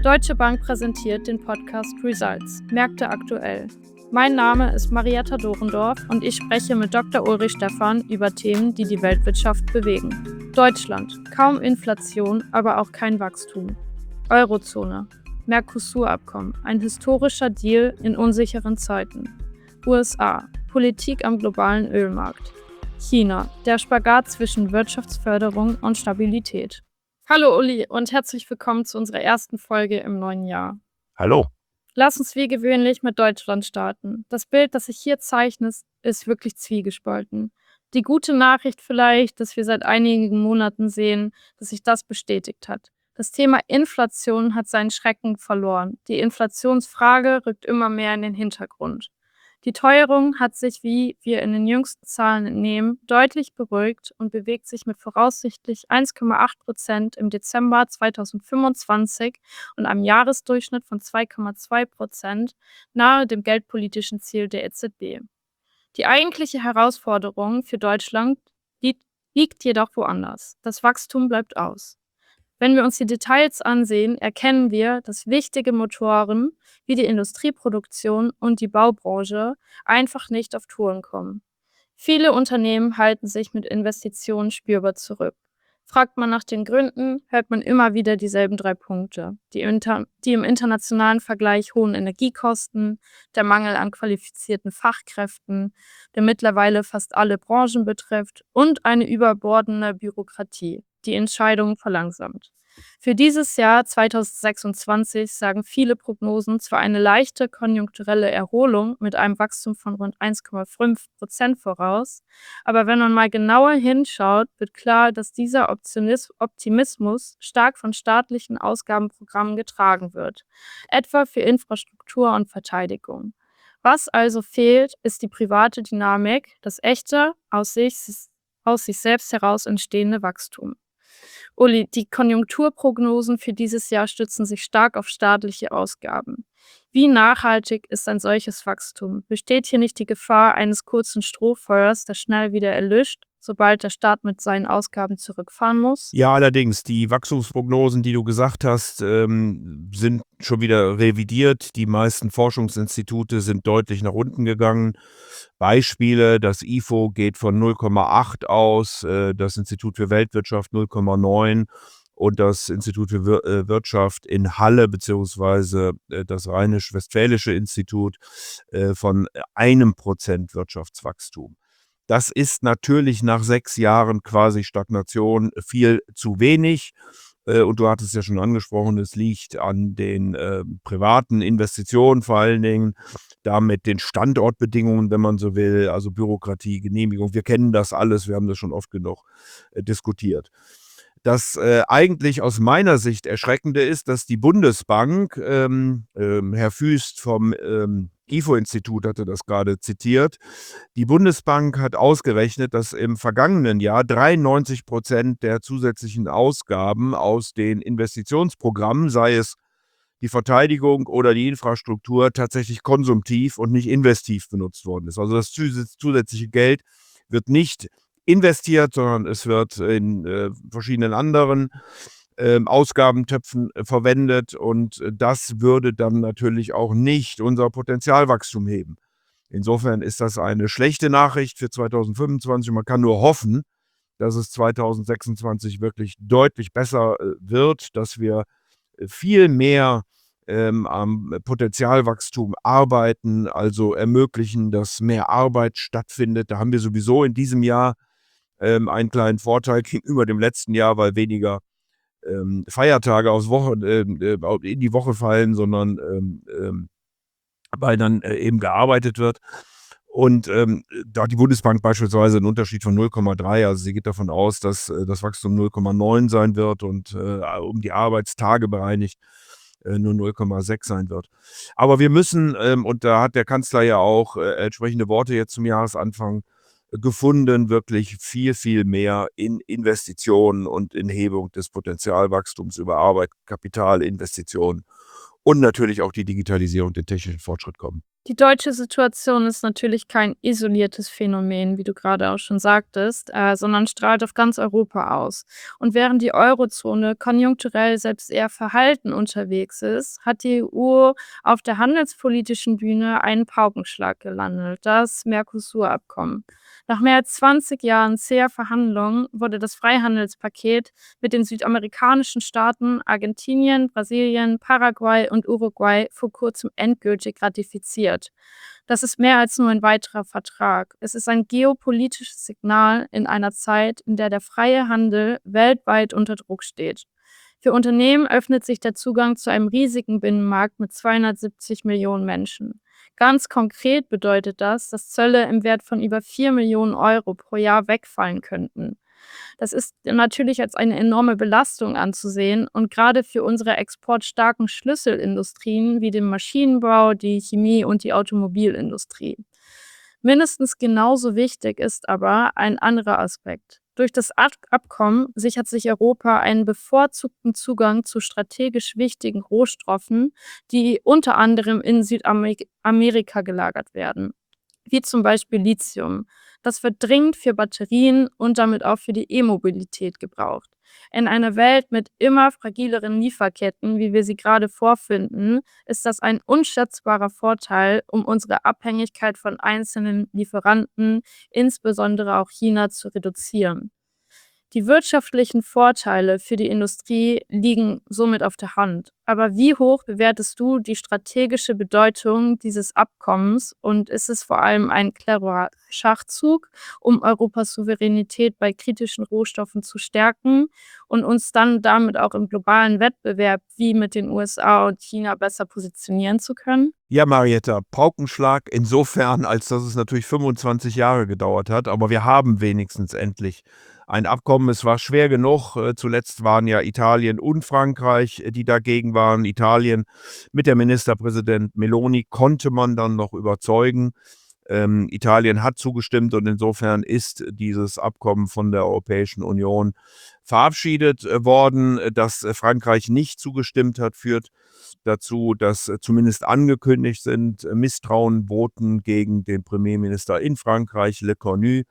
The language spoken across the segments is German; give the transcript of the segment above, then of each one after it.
Deutsche Bank präsentiert den Podcast Results – Märkte aktuell. Mein Name ist Marietta Dorendorf und ich spreche mit Dr. Ulrich Stephan über Themen, die die Weltwirtschaft bewegen. Deutschland: kaum Inflation, aber auch kein Wachstum. Eurozone: Mercosur-Abkommen, ein historischer Deal in unsicheren Zeiten. USA: Politik am globalen Ölmarkt. China: der Spagat zwischen Wirtschaftsförderung und Stabilität. Hallo Uli und herzlich willkommen zu unserer ersten Folge im neuen Jahr. Hallo. Lass uns wie gewöhnlich mit Deutschland starten. Das Bild, das sich hier zeichnet, ist wirklich zwiegespalten. Die gute Nachricht vielleicht, dass wir seit einigen Monaten sehen, dass sich das bestätigt hat. Das Thema Inflation hat seinen Schrecken verloren. Die Inflationsfrage rückt immer mehr in den Hintergrund. Die Teuerung hat sich, wie wir in den jüngsten Zahlen entnehmen, deutlich beruhigt und bewegt sich mit voraussichtlich 1,8% im Dezember 2025 und einem Jahresdurchschnitt von 2,2% nahe dem geldpolitischen Ziel der EZB. Die eigentliche Herausforderung für Deutschland liegt jedoch woanders. Das Wachstum bleibt aus. Wenn wir uns die Details ansehen, erkennen wir, dass wichtige Motoren wie die Industrieproduktion und die Baubranche einfach nicht auf Touren kommen. Viele Unternehmen halten sich mit Investitionen spürbar zurück. Fragt man nach den Gründen, hört man immer wieder dieselben 3 Punkte: die im internationalen Vergleich hohen Energiekosten, der Mangel an qualifizierten Fachkräften, der mittlerweile fast alle Branchen betrifft, und eine überbordende Bürokratie, die Entscheidungen verlangsamt. Für dieses Jahr 2026 sagen viele Prognosen zwar eine leichte konjunkturelle Erholung mit einem Wachstum von rund 1,5% voraus, aber wenn man mal genauer hinschaut, wird klar, dass dieser Optimismus stark von staatlichen Ausgabenprogrammen getragen wird, etwa für Infrastruktur und Verteidigung. Was also fehlt, ist die private Dynamik, das echte, aus sich selbst heraus entstehende Wachstum. Uli, die Konjunkturprognosen für dieses Jahr stützen sich stark auf staatliche Ausgaben. Wie nachhaltig ist ein solches Wachstum? Besteht hier nicht die Gefahr eines kurzen Strohfeuers, das schnell wieder erlischt, sobald der Staat mit seinen Ausgaben zurückfahren muss? Ja, allerdings, die Wachstumsprognosen, die du gesagt hast, sind schon wieder revidiert. Die meisten Forschungsinstitute sind deutlich nach unten gegangen. Beispiele: das IFO geht von 0,8 aus, das Institut für Weltwirtschaft 0,9 und das Institut für Wirtschaft in Halle beziehungsweise das Rheinisch-Westfälische Institut von 1% Wirtschaftswachstum. Das ist natürlich nach 6 Jahren quasi Stagnation viel zu wenig. Und du hattest ja schon angesprochen, es liegt an den privaten Investitionen, vor allen Dingen damit den Standortbedingungen, wenn man so will, also Bürokratie, Genehmigung. Wir kennen das alles, wir haben das schon oft genug diskutiert. Das eigentlich aus meiner Sicht Erschreckende ist, dass die Bundesbank, Herr Füst vom IFO-Institut hatte das gerade zitiert, die Bundesbank hat ausgerechnet, dass im vergangenen Jahr 93% der zusätzlichen Ausgaben aus den Investitionsprogrammen, sei es die Verteidigung oder die Infrastruktur, tatsächlich konsumtiv und nicht investiv benutzt worden ist. Also das zusätzliche Geld wird nicht investiert, sondern es wird in verschiedenen anderen Ausgabentöpfen verwendet und das würde dann natürlich auch nicht unser Potenzialwachstum heben. Insofern ist das eine schlechte Nachricht für 2025. Man kann nur hoffen, dass es 2026 wirklich deutlich besser wird, dass wir viel mehr am Potenzialwachstum arbeiten, also ermöglichen, dass mehr Arbeit stattfindet. Da haben wir sowieso in diesem Jahr einen kleinen Vorteil gegenüber dem letzten Jahr, weil weniger Feiertage in die Woche fallen, sondern weil dann eben gearbeitet wird. Und da hat die Bundesbank beispielsweise einen Unterschied von 0,3, also sie geht davon aus, dass das Wachstum 0,9 sein wird und um die Arbeitstage bereinigt nur 0,6 sein wird. Aber wir müssen, und da hat der Kanzler ja auch entsprechende Worte jetzt zum Jahresanfang gefunden, wirklich viel, viel mehr in Investitionen und in Hebung des Potenzialwachstums über Arbeit, Kapital, Investitionen und natürlich auch die Digitalisierung, den technischen Fortschritt kommen. Die deutsche Situation ist natürlich kein isoliertes Phänomen, wie du gerade auch schon sagtest, sondern strahlt auf ganz Europa aus. Und während die Eurozone konjunkturell selbst eher verhalten unterwegs ist, hat die EU auf der handelspolitischen Bühne einen Paukenschlag gelandet, das Mercosur-Abkommen. Nach mehr als 20 Jahren zäher Verhandlungen wurde das Freihandelspaket mit den südamerikanischen Staaten Argentinien, Brasilien, Paraguay und Uruguay vor kurzem endgültig ratifiziert. Das ist mehr als nur ein weiterer Vertrag. Es ist ein geopolitisches Signal in einer Zeit, in der der freie Handel weltweit unter Druck steht. Für Unternehmen öffnet sich der Zugang zu einem riesigen Binnenmarkt mit 270 Millionen Menschen. Ganz konkret bedeutet das, dass Zölle im Wert von über 4 Millionen Euro pro Jahr wegfallen könnten. Das ist natürlich als eine enorme Belastung anzusehen und gerade für unsere exportstarken Schlüsselindustrien wie den Maschinenbau, die Chemie und die Automobilindustrie. Mindestens genauso wichtig ist aber ein anderer Aspekt. Durch das Abkommen sichert sich Europa einen bevorzugten Zugang zu strategisch wichtigen Rohstoffen, die unter anderem in Südamerika gelagert werden, wie zum Beispiel Lithium. Das wird dringend für Batterien und damit auch für die E-Mobilität gebraucht. In einer Welt mit immer fragileren Lieferketten, wie wir sie gerade vorfinden, ist das ein unschätzbarer Vorteil, um unsere Abhängigkeit von einzelnen Lieferanten, insbesondere auch China, zu reduzieren. Die wirtschaftlichen Vorteile für die Industrie liegen somit auf der Hand. Aber wie hoch bewertest du die strategische Bedeutung dieses Abkommens und ist es vor allem ein cleverer Schachzug, um Europas Souveränität bei kritischen Rohstoffen zu stärken und uns dann damit auch im globalen Wettbewerb wie mit den USA und China besser positionieren zu können? Ja, Marietta, Paukenschlag insofern, als dass es natürlich 25 Jahre gedauert hat, aber wir haben wenigstens endlich ein Abkommen. Es war schwer genug. Zuletzt waren ja Italien und Frankreich, die dagegen waren. Italien mit der Ministerpräsident Meloni konnte man dann noch überzeugen. Italien hat zugestimmt und insofern ist dieses Abkommen von der Europäischen Union verabschiedet worden. Dass Frankreich nicht zugestimmt hat, führt dazu, dass zumindest angekündigt sind Misstrauensvoten gegen den Premierminister in Frankreich, Le Cornu.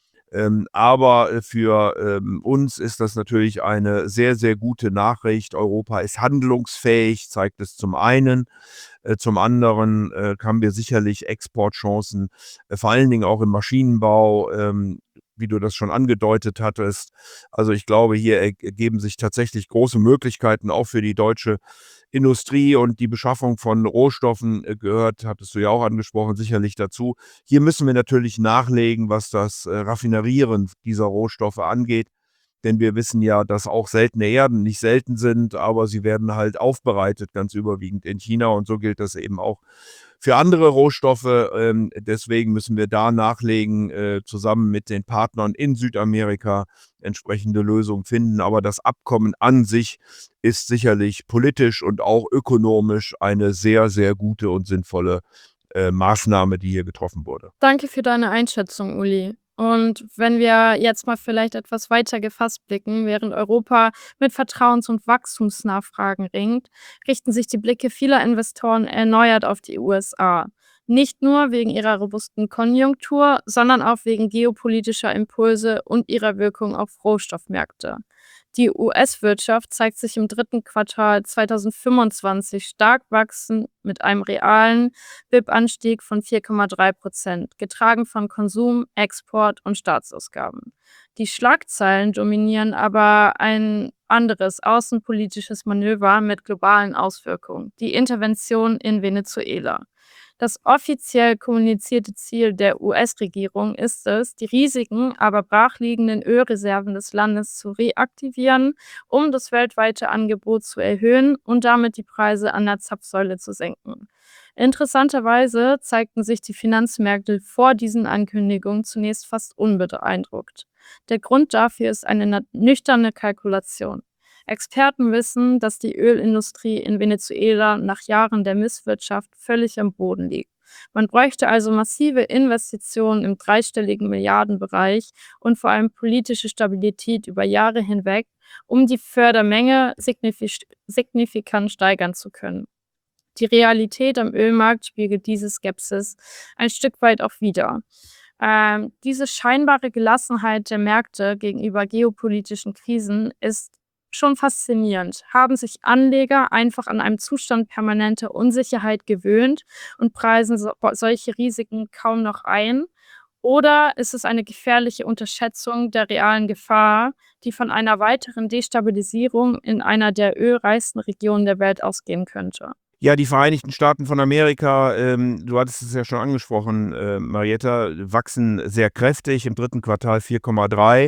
Aber für uns ist das natürlich eine sehr, sehr gute Nachricht. Europa ist handlungsfähig, zeigt es zum einen. Zum anderen haben wir sicherlich Exportchancen, vor allen Dingen auch im Maschinenbau, wie du das schon angedeutet hattest. Also ich glaube, hier ergeben sich tatsächlich große Möglichkeiten auch für die deutsche Industrie und die Beschaffung von Rohstoffen gehört, hattest du ja auch angesprochen, sicherlich dazu. Hier müssen wir natürlich nachlegen, was das Raffinerieren dieser Rohstoffe angeht. Denn wir wissen ja, dass auch seltene Erden nicht selten sind, aber sie werden halt aufbereitet, ganz überwiegend in China. Und so gilt das eben auch für andere Rohstoffe. Deswegen müssen wir da nachlegen, zusammen mit den Partnern in Südamerika entsprechende Lösungen finden. Aber das Abkommen an sich ist sicherlich politisch und auch ökonomisch eine sehr, sehr gute und sinnvolle Maßnahme, die hier getroffen wurde. Danke für deine Einschätzung, Uli. Und wenn wir jetzt mal vielleicht etwas weiter gefasst blicken, während Europa mit Vertrauens- und Wachstumsnachfragen ringt, richten sich die Blicke vieler Investoren erneuert auf die USA. Nicht nur wegen ihrer robusten Konjunktur, sondern auch wegen geopolitischer Impulse und ihrer Wirkung auf Rohstoffmärkte. Die US-Wirtschaft zeigt sich im dritten Quartal 2025 stark wachsen mit einem realen BIP-Anstieg von 4,3%, getragen von Konsum, Export und Staatsausgaben. Die Schlagzeilen dominieren aber ein anderes außenpolitisches Manöver mit globalen Auswirkungen, die Intervention in Venezuela. Das offiziell kommunizierte Ziel der US-Regierung ist es, die riesigen, aber brachliegenden Ölreserven des Landes zu reaktivieren, um das weltweite Angebot zu erhöhen und damit die Preise an der Zapfsäule zu senken. Interessanterweise zeigten sich die Finanzmärkte vor diesen Ankündigungen zunächst fast unbeeindruckt. Der Grund dafür ist eine nüchterne Kalkulation. Experten wissen, dass die Ölindustrie in Venezuela nach Jahren der Misswirtschaft völlig am Boden liegt. Man bräuchte also massive Investitionen im dreistelligen Milliardenbereich und vor allem politische Stabilität über Jahre hinweg, um die Fördermenge signifikant steigern zu können. Die Realität am Ölmarkt spiegelt diese Skepsis ein Stück weit auch wider. Diese scheinbare Gelassenheit der Märkte gegenüber geopolitischen Krisen ist schon faszinierend. Haben sich Anleger einfach an einen Zustand permanenter Unsicherheit gewöhnt und preisen solche Risiken kaum noch ein? Oder ist es eine gefährliche Unterschätzung der realen Gefahr, die von einer weiteren Destabilisierung in einer der ölreichsten Regionen der Welt ausgehen könnte? Ja, die Vereinigten Staaten von Amerika, du hattest es ja schon angesprochen, Marietta, wachsen sehr kräftig, im 3. Quartal 4,3.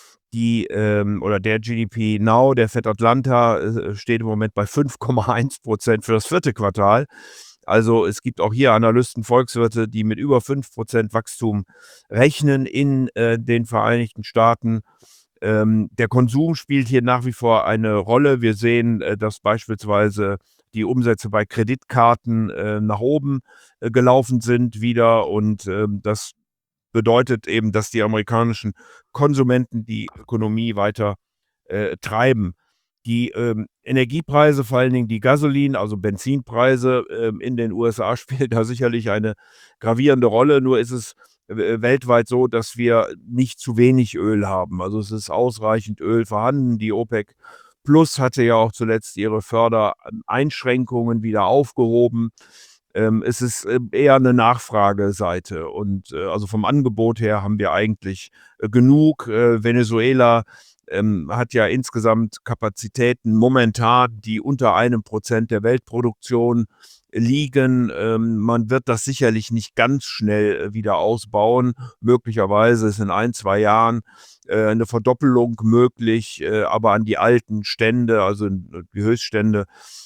Oder der GDP Now, der Fed Atlanta, steht im Moment bei 5,1% für das 4. Quartal. Also, es gibt auch hier Analysten, Volkswirte, die mit über 5% Wachstum rechnen in, den Vereinigten Staaten. Der Konsum spielt hier nach wie vor eine Rolle. Wir sehen, dass beispielsweise die Umsätze bei Kreditkarten, nach oben, gelaufen sind wieder und, das bedeutet eben, dass die amerikanischen Konsumenten die Ökonomie weiter, treiben. Die, Energiepreise, vor allen Dingen die Gasolin also Benzinpreise, in den USA spielen da sicherlich eine gravierende Rolle. Nur ist es, weltweit so, dass wir nicht zu wenig Öl haben. Also, es ist ausreichend Öl vorhanden. Die OPEC Plus hatte ja auch zuletzt ihre Fördereinschränkungen wieder aufgehoben. Es ist, eher eine Nachfrageseite und, also vom Angebot her haben wir eigentlich, genug. Venezuela, hat ja insgesamt Kapazitäten momentan, die unter 1% der Weltproduktion liegen. Man wird das sicherlich nicht ganz schnell, wieder ausbauen. Möglicherweise ist in 1, 2 Jahren, 'ne Verdoppelung möglich, aber an die alten Stände, also die Höchststände,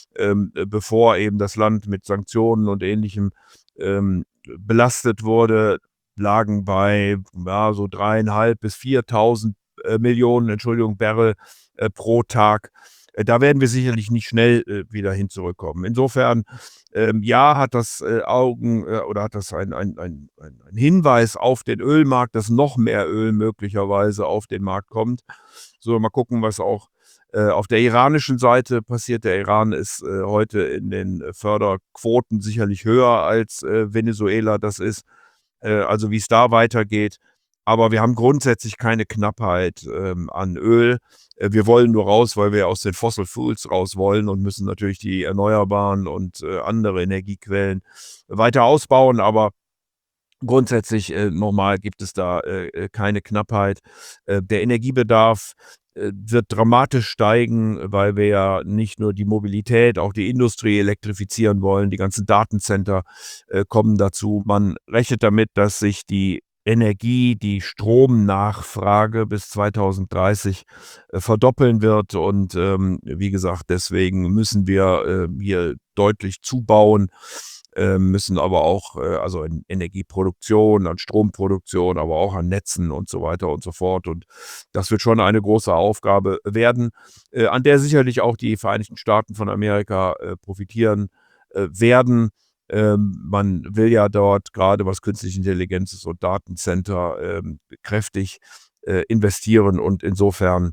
bevor eben das Land mit Sanktionen und Ähnlichem, belastet wurde, lagen bei, ja, so 3.500 bis 4.000, Millionen, Entschuldigung, Barrel, pro Tag. Da werden wir sicherlich nicht schnell, wieder hin zurückkommen. Insofern, ja, hat das, oder hat das ein Hinweis auf den Ölmarkt, dass noch mehr Öl möglicherweise auf den Markt kommt. So, mal gucken, was auch, auf der iranischen Seite passiert. Der Iran ist, heute in den Förderquoten sicherlich höher als, Venezuela das ist. Also, wie es da weitergeht. Aber wir haben grundsätzlich keine Knappheit, an Öl. Wir wollen nur raus, weil wir aus den Fossil Fuels raus wollen und müssen natürlich die erneuerbaren und, andere Energiequellen weiter ausbauen. Aber grundsätzlich, noch gibt es da, keine Knappheit. Der Energiebedarf, wird dramatisch steigen, weil wir ja nicht nur die Mobilität, auch die Industrie elektrifizieren wollen. Die ganzen Datencenter, kommen dazu. Man rechnet damit, dass sich die Stromnachfrage bis 2030, verdoppeln wird und, wie gesagt, deswegen müssen wir, hier deutlich zubauen, müssen aber auch, also in Energieproduktion, an Stromproduktion, aber auch an Netzen und so weiter und so fort. Und das wird schon eine große Aufgabe werden, an der sicherlich auch die Vereinigten Staaten von Amerika, profitieren, werden. Man will ja dort gerade was Künstliche Intelligenz ist und Datencenter, kräftig, investieren und insofern,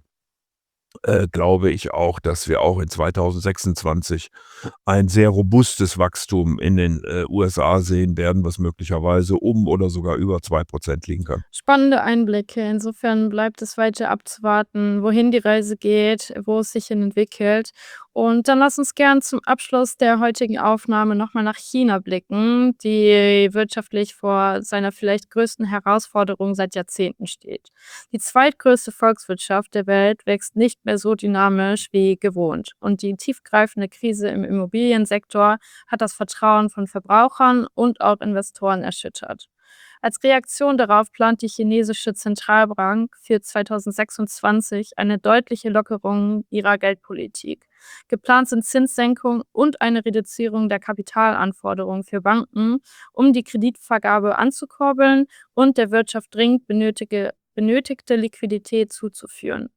glaube ich auch, dass wir auch in 2026 ein sehr robustes Wachstum in den, USA sehen werden, was möglicherweise oder sogar über 2% liegen kann. Spannende Einblicke. Insofern bleibt es weiter abzuwarten, wohin die Reise geht, wo es sich hin entwickelt. Und dann lass uns gern zum Abschluss der heutigen Aufnahme noch mal nach China blicken, die wirtschaftlich vor seiner vielleicht größten Herausforderung seit Jahrzehnten steht. Die zweitgrößte Volkswirtschaft der Welt wächst nicht mehr so dynamisch wie gewohnt. Und die tiefgreifende Krise im Immobiliensektor hat das Vertrauen von Verbrauchern und auch Investoren erschüttert. Als Reaktion darauf plant die chinesische Zentralbank für 2026 eine deutliche Lockerung ihrer Geldpolitik. Geplant sind Zinssenkungen und eine Reduzierung der Kapitalanforderungen für Banken, um die Kreditvergabe anzukurbeln und der Wirtschaft dringend benötigte Liquidität zuzuführen.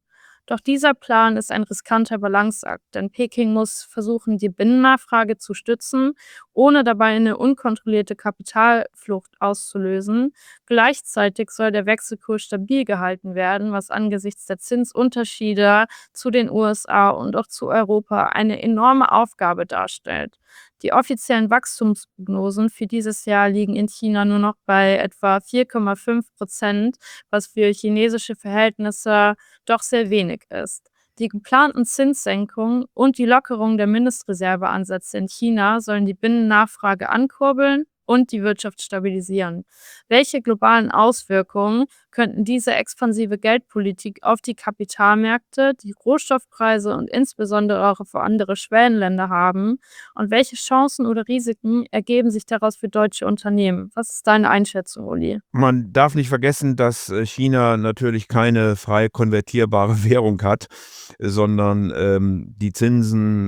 Doch dieser Plan ist ein riskanter Balanceakt, denn Peking muss versuchen, die Binnennachfrage zu stützen, ohne dabei eine unkontrollierte Kapitalflucht auszulösen. Gleichzeitig soll der Wechselkurs stabil gehalten werden, was angesichts der Zinsunterschiede zu den USA und auch zu Europa eine enorme Aufgabe darstellt. Die offiziellen Wachstumsprognosen für dieses Jahr liegen in China nur noch bei etwa 4,5%, was für chinesische Verhältnisse doch sehr wenig ist. Die geplanten Zinssenkungen und die Lockerung der Mindestreserveansätze in China sollen die Binnennachfrage ankurbeln und die Wirtschaft stabilisieren. Welche globalen Auswirkungen könnten diese expansive Geldpolitik auf die Kapitalmärkte, die Rohstoffpreise und insbesondere auch für andere Schwellenländer haben? Und welche Chancen oder Risiken ergeben sich daraus für deutsche Unternehmen? Was ist deine Einschätzung, Uli? Man darf nicht vergessen, dass China natürlich keine frei konvertierbare Währung hat, sondern die Zinsen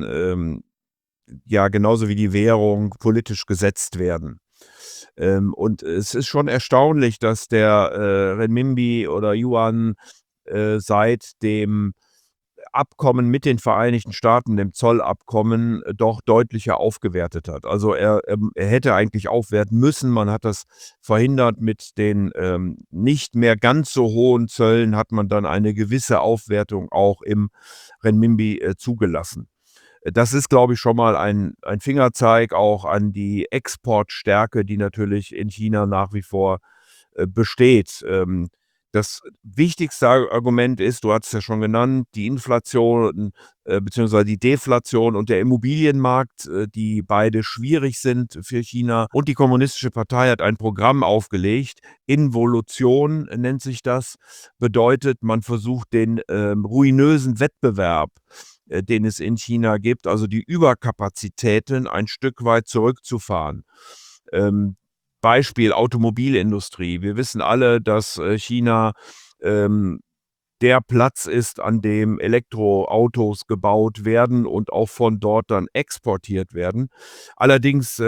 ja genauso wie die Währung politisch gesetzt werden. Und es ist schon erstaunlich, dass der Renminbi oder Yuan seit dem Abkommen mit den Vereinigten Staaten, dem Zollabkommen, doch deutlicher aufgewertet hat. Also er hätte eigentlich aufwerten müssen. Man hat das verhindert. Mit den nicht mehr ganz so hohen Zöllen hat man dann eine gewisse Aufwertung auch im Renminbi zugelassen. Das ist, glaube ich, schon mal ein Fingerzeig auch an die Exportstärke, die natürlich in China nach wie vor besteht. Das wichtigste Argument ist, du hast es ja schon genannt, die Inflation beziehungsweise die Deflation und der Immobilienmarkt, die beide schwierig sind für China. Und die Kommunistische Partei hat ein Programm aufgelegt. Involution nennt sich das. Bedeutet, man versucht den ruinösen Wettbewerb, den es in China gibt, also die Überkapazitäten ein Stück weit zurückzufahren. Beispiel Automobilindustrie. Wir wissen alle, dass China der Platz ist, an dem Elektroautos gebaut werden und auch von dort dann exportiert werden. Allerdings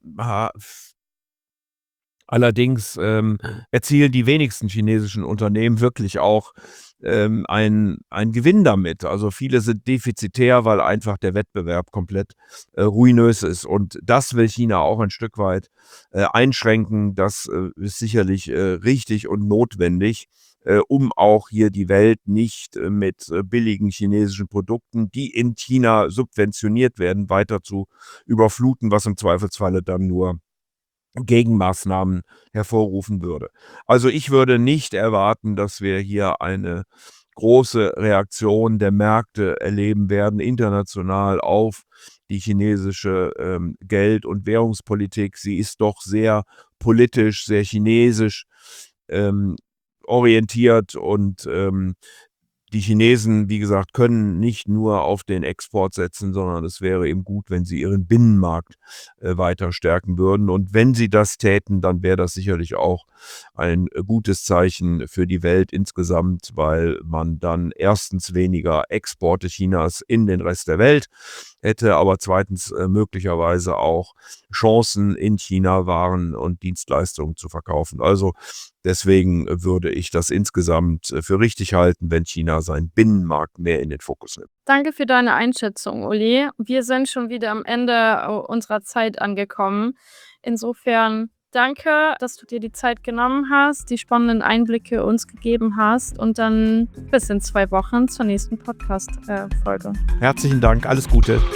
erzielen die wenigsten chinesischen Unternehmen wirklich auch einen Gewinn damit. Also viele sind defizitär, weil einfach der Wettbewerb komplett ruinös ist. Und das will China auch ein Stück weit einschränken. Das ist sicherlich richtig und notwendig, um auch hier die Welt nicht mit billigen chinesischen Produkten, die in China subventioniert werden, weiter zu überfluten, was im Zweifelsfalle dann nur Gegenmaßnahmen hervorrufen würde. Also ich würde nicht erwarten, dass wir hier eine große Reaktion der Märkte erleben werden, international auf die chinesische Geld- und Währungspolitik. Sie ist doch sehr politisch, sehr chinesisch orientiert und die Chinesen, wie gesagt, können nicht nur auf den Export setzen, sondern es wäre eben gut, wenn sie ihren Binnenmarkt weiter stärken würden. Und wenn sie das täten, dann wäre das sicherlich auch ein gutes Zeichen für die Welt insgesamt, weil man dann erstens weniger Exporte Chinas in den Rest der Welt hätte, aber zweitens möglicherweise auch Chancen in China Waren und Dienstleistungen zu verkaufen. Also deswegen würde ich das insgesamt für richtig halten, wenn China seinen Binnenmarkt mehr in den Fokus nimmt. Danke für deine Einschätzung, Uli. Wir sind schon wieder am Ende unserer Zeit angekommen. Insofern danke, dass du dir die Zeit genommen hast, die spannenden Einblicke uns gegeben hast und dann bis in 2 Wochen zur nächsten Podcast-Folge. Herzlichen Dank, alles Gute.